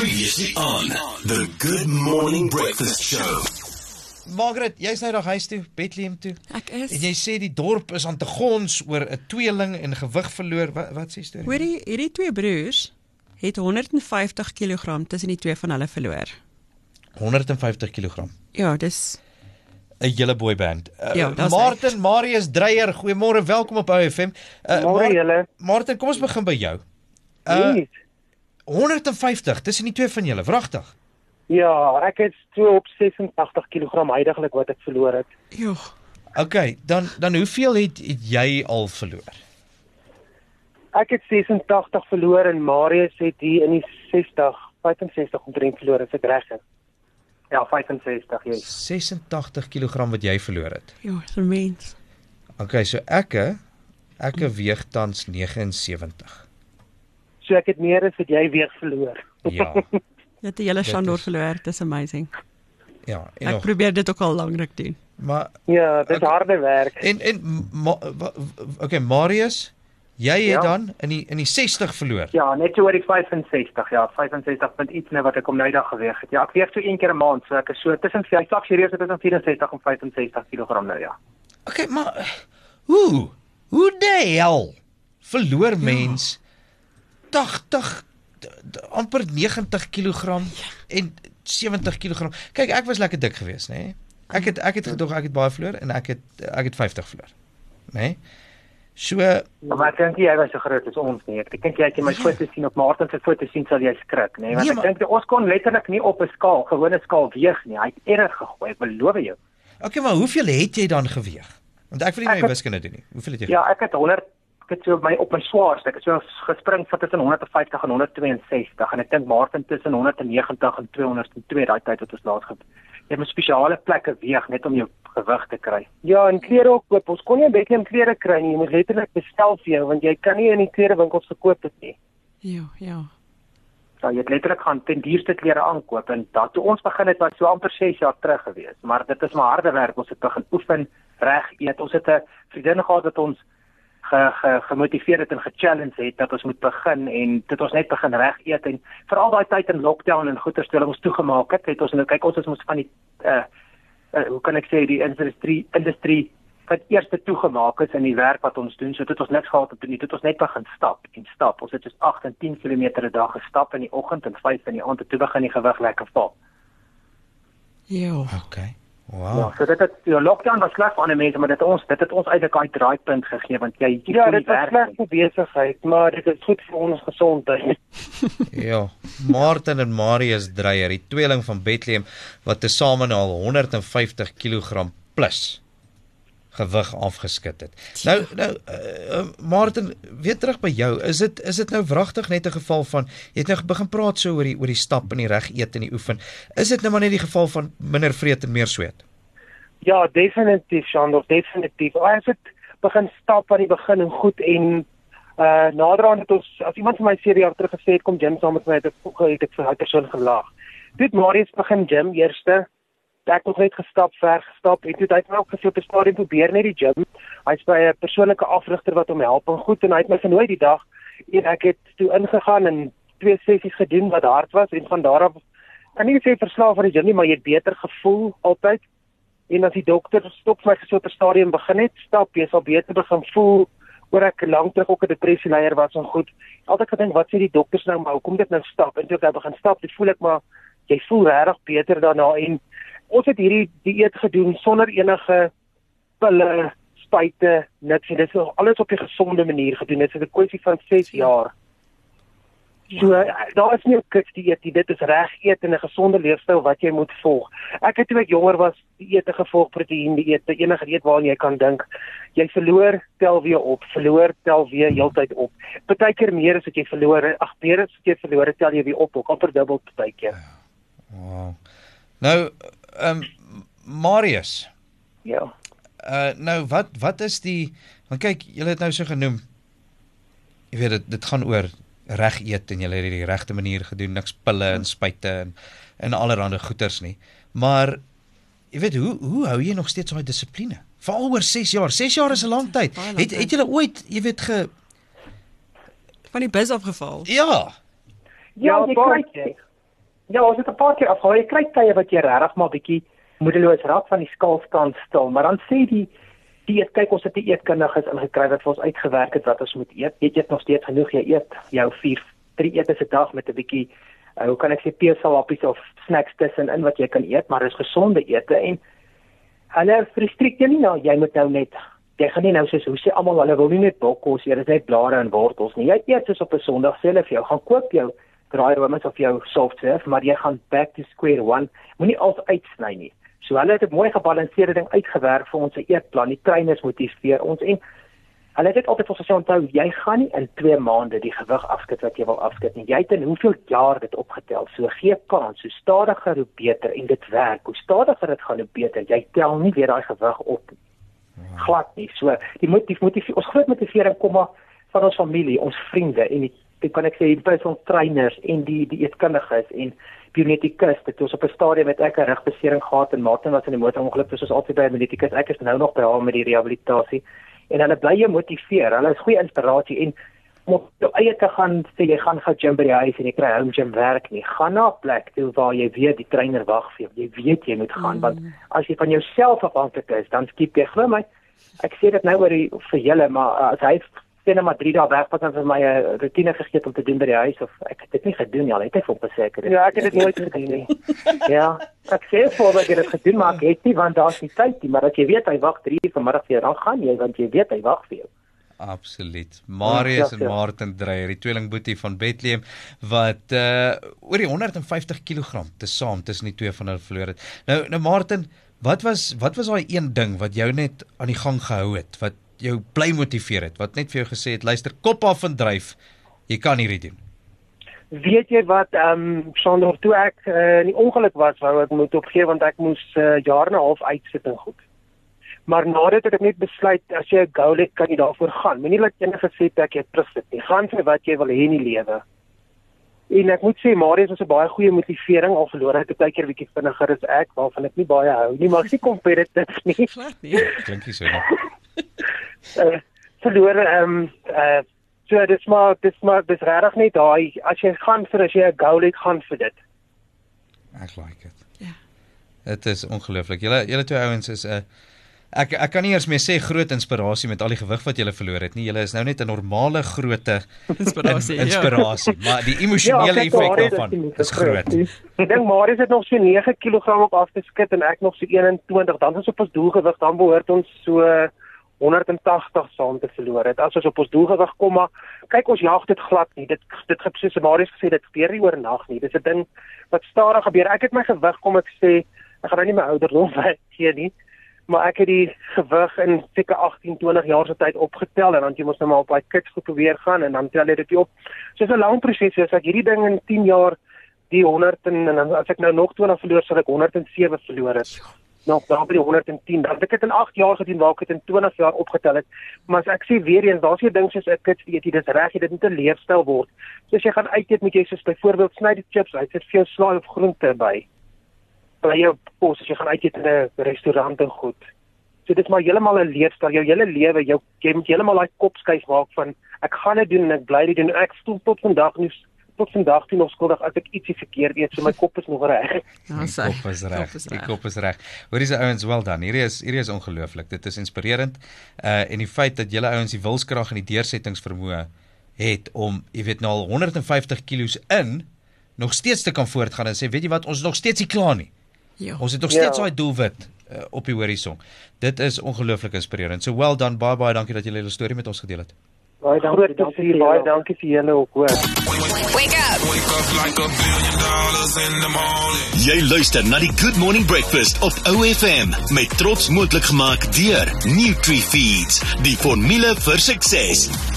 Previously on the Good Morning Breakfast Show. Margaret, jy's nou dag huis toe, Bethlehem toe. Ek is. En jy sê die dorp is aan te gons oor 'n tweeling en gewig verloor. Wat sê storie? Hoor hierdie twee broers het 150 kg tussen die twee van hulle verloor. 150 kg. Ja, dis 'n hele boyband. Ja, dis Martin Marius Dreyer, goeiemôre, welkom op OFM. Môre julle. Martin, kom ons begin by jou. Yes. 150 tussen die twee van julle, wragtig. Ja, ek het so op 86 kg heidaglik wat ek verloor het. ja. Okay, dan hoeveel het jy al verloor? Ek het 86 verloor en Marius het hier in die 65 omtrent verloor as ek reg is. Ja, 65, ja. 86 kg wat jy verloor het. Ja, so mens. Okay, so ek weeg tans 79. So ek het meer as wat jy weeg verloor. Ja. Jy het die hele Dit Shandor is- verloor, dis amazing. Ja, en Ek nog. probeer dit ook al lanklik doen. Maar Ja, dit is harde werk. okay, Marius, jy het Ja. dan in die 60 verloor. Ja, net so oor die 65, ja, 65 punt iets net wat ek om nou dag geweeg het. Ja, ek weeg so een keer 'n maand, so ek is so tussen ek sak serieus tussen 64 en 65 kg nou, ja. Okay, maar hoe die hel verloor mens 80 amper 90 kg en 70 kg. Kyk, ek was lekker dik geweest, nê? Ek het gedog ek het baie verloor en ek het 50 verloor. Nê? So Maar ek dink nie hy was so groot as ons nie. Ek dink jy het my foto's sien op Martin se foto's sien sal jy skrik, nê? Want Nee, ek maar- dink ons kon letterlik nie op 'n skaal, gewone skaal weeg nie. Hy het erg gegooi, ek beloof jou. okay, maar hoeveel het jy dan geweeg? Want ek wil nie Ek my het- wiskunde doen nie. Hoeveel het jy? Ja, ek het 100 ek het so op my swaarste, ek het so gespring van tussen 150 en 162 en ek dink Martin tussen 190 en 202 daai tyd wat ons laas het. Jy moet spesiale plekke weeg net om jou gewig te kry. Ja, en klere ook koop. Ons kon nie in Bethlehem klere kry nie. Jy moet letterlik bestel vir jou want jy kan nie in die klerewinkels gekoop het nie. Ja. Ja, jy het letterlik gaan ten duurste klere aankoop en dat toe ons begin het was so amper 6 jaar terug gewees. Maar dit is maar harde werk. Ons het begin oefen, reg eet. Ons het 'n vriendin gehad wat ons gemotiveer het en gechallenge het dat ons moet begin en dit ons net begin reg eet en veral daai tyd in lockdown en goeie toe ons toegemaak het ons nou kyk ons is mos van die hoe kan ek sê die industrie wat eers toegemaak is in die werk wat ons doen, so dit ons niks gehad het nie, dit ons net begin stap. Ons het dus 8 en 10 km 'n dag gestap in die oggend en 5 in die aand en toe begin die gewig lekker val. Ja. Okay. Wow. Ja, so dit het die lockdown was sleg vir ander mense, maar dit het ons eintlik daai draaipunt gegee want jy Ja, kon nie dit was werk sleg nie. vir besigheid, maar dit is goed vir ons gesondheid. Ja, Martin en Marius Dreyer, die tweeling van Bethlehem wat tesame al 150 kg plus gewig afgeskit het. Nou Martin, weer terug by jou. Is dit nou wragtig net 'n geval van jy het nou begin praat so oor die stap en die reg eet en die oefen. Is dit nou maar net die geval van minder vreet en meer sweet? Ja, definitief, Shandor, definitief. Ons het begin stap aan die begin en goed en naderhand het ons, as iemand vir my 7 jaar terug gesê het, kom gym saam met my, het ek vir daai persoon gelag. Toe het Marius begin gym eerste, ek nog net gestap en toe het hy ook gesê op 'n stadium probeer net die gym. Hy's by 'n persoonlike afrigter wat hom help en goed en hy het my genooi die dag en ek het toe ingegaan en 2 sessies gedoen wat hard was en van daar af kan nie sê verslaaf van die gym nie, maar jy het beter gevoel altyd. En as die dokter stop vir my gesê op 'n stadium begin net stap, jy sal beter begin voel oor ek lank terug ook 'n depressie leier was en goed. Altyd gedink wat sê die dokters nou maar hoekom dit nou stap? En toe ek begin stap, toe voel ek maar jy voel regtig beter daarna en ons het hierdie dieet gedoen sonder enige pille, spuite, niks. Dit is alles op 'n gesonde manier gedoen. Dit is 'n kwessie van 6 jaar. So daar is nie 'n kids dieet nie. Dit is reg eet en 'n gesonde leefstyl wat jy moet volg. Ek het toe ek jonger was dieete gevolg, proteïen dieete, enige dieet waaraan jy kan dink. Jy verloor, tel weer op, verloor, tel weer heeltyd op. Partykeer meer as wat jy verloor, meer as wat jy verloor, tel jy weer op, ook amper dubbel partykeer. Wow. Nou Marius, Ja. nou wat is want kyk, julle het nou so genoem. Jy weet dit gaan oor reg eet en julle het die regte manier gedoen, niks pille en spuite en allerlei goeters nie. Maar jy weet hoe hou jy nog steeds daai dissipline? Veral oor 6 jaar. 6 jaar is 'n lang tyd. Baie lang Het julle ooit, jy weet Van die bus afgeval. ja, Ja, jy baie kry Ja, ons het 'n paar keer afgehaal. Jy kry tye wat jy regtig maar bietjie moedeloos raak van die skaal staan stil, maar dan sê die kyk, ons het die eetkundiges ingekry wat vir ons uitgewerk het wat ons moet eet. Jy eet nog steeds genoeg, jy eet jou 3 etes 'n dag met 'n bietjie hoe kan ek sê peselappies of snacks tussenin wat jy kan eet, maar dis gesonde ete en hulle restrikteer nie nou, jy moet nou net jy gaan nie nou soos hoe sê almal hulle wil nie net bokkos, jy is net blare en wortels nie. Jy eet soos op 'n Sondag sê hulle vir jou, gaan koop jou draairoomys of jou soft serve, maar jy gaan back to square one. Moenie alles uitsny nie. So hulle het 'n mooi gebalanseerde ding uitgewerk vir ons eetplan. Die trainers motiveer ons en hulle het dit altyd vir ons gesê, onthou, jy gaan nie in 2 maande die gewig afskud wat jy wil afskud nie. Jy het in hoeveel jaar dit opgetel. So gee kans, hoe stadiger hoe beter en dit werk. Hoe stadiger dit gaan hoe beter. Jy tel nie weer daai gewig op nie. Glad nie. So die ons groot motivering kom maar van ons familie, ons vriende en die kan ek sê die personal trainers en die eetkundiges en bioneticus. Dit was op 'n stadium met ek 'n rugbesering gehad en Martin was in die motorongeluk, dus ons altyd by 'n bioneticus. Ek is nou nog by haar met die rehabilitasie en hulle bly jou motiveer. Hulle is goeie inspirasie en om op jou eie te gaan sê jy gaan gym by die huis en jy kry home gym werk nie. Gaan na 'n plek toe waar jy weet die trainer wag vir jou. Jy weet jy moet gaan want as jy van jouself afhanklik is, dan skiep jy. Glo my, ek sê dit nou vir julle, maar as hy sê nou maar 3 dae weg wat dan vir my 'n rutine vergeet om te doen by die huis of ek het dit nie gedoen nie, al het hy vir beseker. Ja, ek het dit nooit gedoen nie. Ja, ek sê voor dat jy dit gedoen maar ek het nie want daar's nie tyd nie, maar as jy weet hy wag 3 uur vanmiddag vir jou, dan gaan jy want jy weet hy wag vir jou. Absoluut. Marius en Martin Dreyer, die tweelingboetie van Bethlehem wat oor die 150 kg tesaam tussen die twee van hulle verloor het. Nou Martin, wat was daai een ding wat jou net aan die gang gehou het, wat jou bly motiveer het, wat net vir jou gesê het, luister, kop af en dryf, jy kan hierdie doen? Weet jy wat, Sandor, toe ek in die ongeluk was, wou ek moet opgee, want ek moes jaar en 'n half uitsit en goed. Maar nadat het ek net besluit, as jy 'n goal het, kan jy daarvoor gaan. Moenie laat enige setback jy terugsit nie. Gaan vir wat jy wil hê in die lewe. En ek moet sê, Marius was 'n baie goeie motivering, al verloor ek baie keer bietjie vinniger as ek, waarvan ek nie baie hou nie, maar ek is nie competitive nie. Klink nie so nie. Verloor, so dis regtig net daai, as jy 'n goal het, gaan vir dit. Ek like it. Ja. Dit is ongelooflik. Julle twee ouens is ek kan nie eers meer sê groot inspirasie met al die gewig wat julle verloor het nie. Julle is nou net 'n normale grootte inspirasie, maar die emosionele effek daarvan is groot. Ek dink Marius het nog so 9 kg op afgeskit en ek nog so 21. Dan is op ons doelgewig, dan behoort ons so 180 saam te verloor het. As ons op ons doelgewig kom, maar kyk, ons jag dit glad nie. Dit soos Marius gesê, dit gebeur nie oornag nie. Dis 'n ding wat stadig gebeur. Ek het my gewig kom ek sê, ek gaan nou nie my ouderdom weggee nie, maar ek het die gewig in seker 18-20 jaar se tyd opgetel en dan jy mos nou maar op daai kits goed probeer gaan en dan tel jy dit op. So dis 'n lang proses. As ek hierdie ding in 10 jaar die 100 en as ek nou nog 20 verloor, sal ek 107 verloor het. Nou daar by die 110. Dan het ek dit in 8 jaar gedoen waar ek dit in 20 jaar opgetel het. Maar as ek sê weer eens, daar's hier ding soos 'n kits eet, dis reg, dit moet 'n leefstyl word. So as jy gaan uit eet, moet jy soos byvoorbeeld sny die chips uit, sit veel slaai of groente by jou kos as jy gaan uit eet in 'n restaurant en goed. So dit is maar heeltemal 'n leefstyl, jou hele lewe, jy moet heeltemal daai kop skuif maak van ek gaan dit doen en ek bly dit doen. Ek voel tot vandag toe nog skuldig as ek ietsie verkeerd eet, so my kop is nog reg. Die kop is reg. Hoorie se ouens, well done. Hierdie is ongelooflik. Dit is inspirerend. En die feit dat julle ouens die wilskrag en die deursettingsvermoë het om, jy weet nou al 150 kilos nog steeds te kan voortgaan en sê, weet jy wat, ons is nog steeds nie klaar nie. Ja. Ons het nog steeds daai doelwit op die horison. Dit is ongelooflik inspirerend. So well done, baie dankie dat julle julle storie met ons gedeel het. Baie dankie vir julle ook, hoor. Wake up like $1 billion Jy luister na die Good Morning Breakfast op OFM met trots moontlik gemaak deur NutriFeeds, die formule vir sukses.